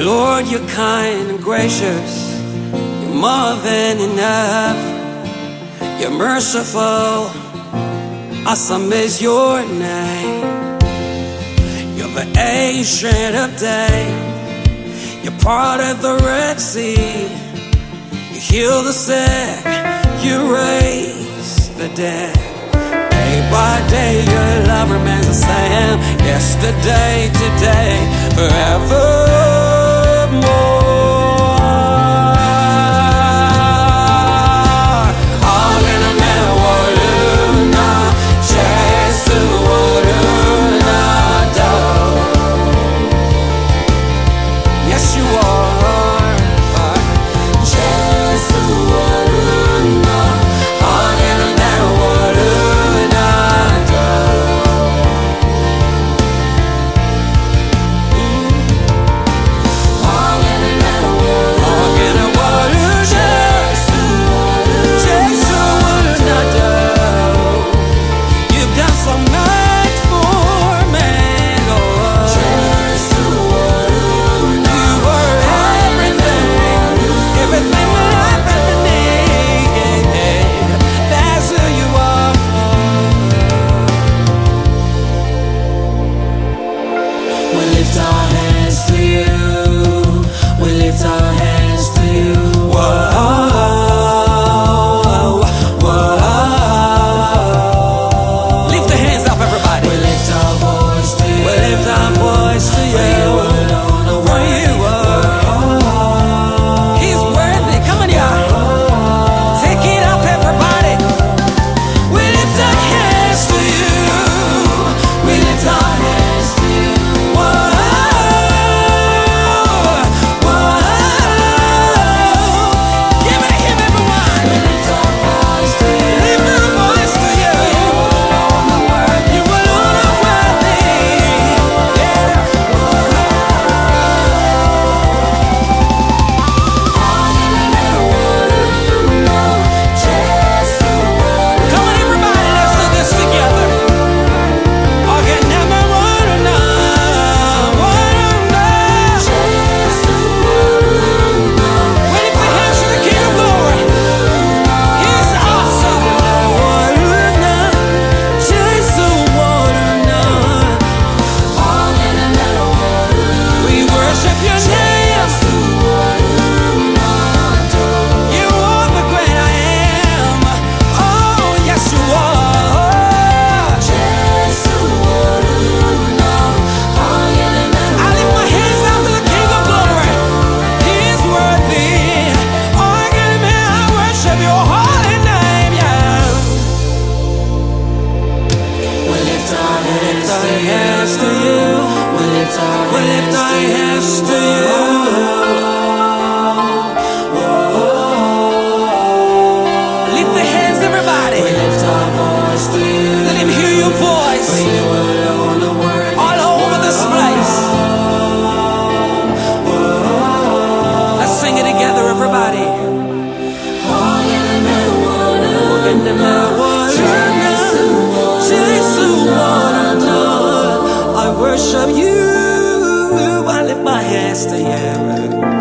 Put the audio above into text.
Lord, you're kind and gracious. You're more than enough. You're merciful. Awesome is your name. You're the Ancient of Days. You're part of the Red Sea. You heal the sick. You raise the dead. Day by day your love remains the same. Yesterday, today, forevermore. We lift our hands to you. Lift the hands, everybody. We lift our voice to you. Let him hear your voice. For you alone are worthy. All over this place. Let's sing it together, everybody. I worship you. I lift my hands to you.